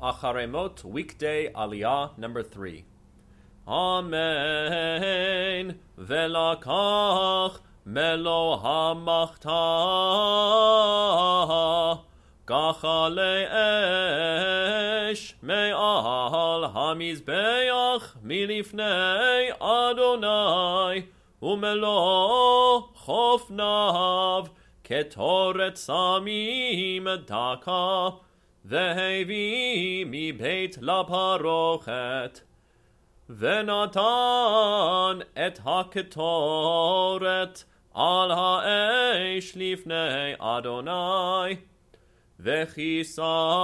Acharemot, weekday Aliyah number 3. Amen. Velakach melo hamachta gachale esh me'al hamizbeach milifnei Adonai umelo chofnav ketoret samim daka vehevi mi beit laparochet ונתן את הקטורת על האש לפני אדוני וכיסה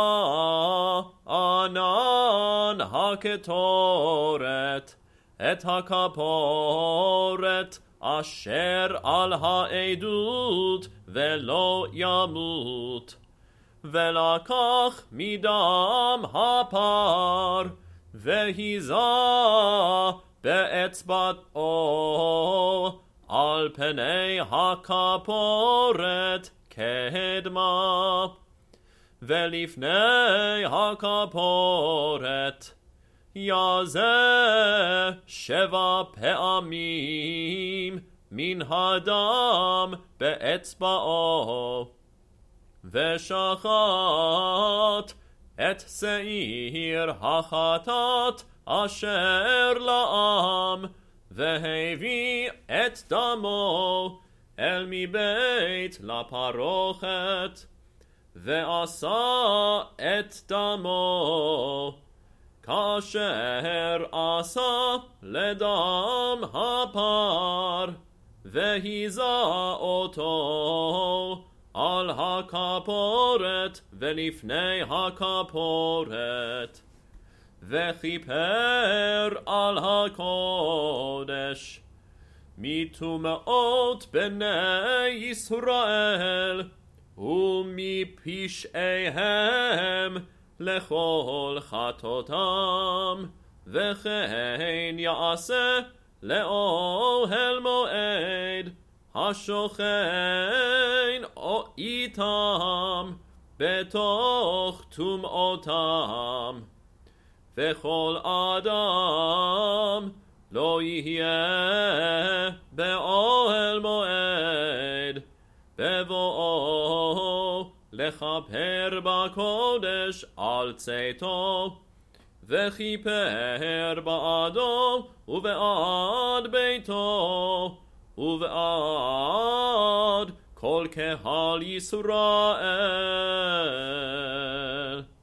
ענן הקטורת את הכפורת אשר על העדות ולא ימות ולקח מדם הפר והיזה באצבעו על פני הכפורת קדמה ולפני הכפורת יזה 7 פעמים מן הדם באצבעו ושחט את שעיר החטאת אשר לעם והביא את דמו אל מבית לפרוכת ועשה את דמו כאשר עשה לדם הפר והיזה אותו על הכפורת ולפני הכפורת וכיפר על הקודש מטומאות בני ישראל ומפשעיהם לכל חטאותם וכן יעשה לאוהל מועד השוכן איתם בתוך טומאותם וכל אדם לא יהיה באוהל מועד בבואו לכפר בקודש על צאתו וכיפר בעדו ובעד ביתו ובעד כל קהל ישראל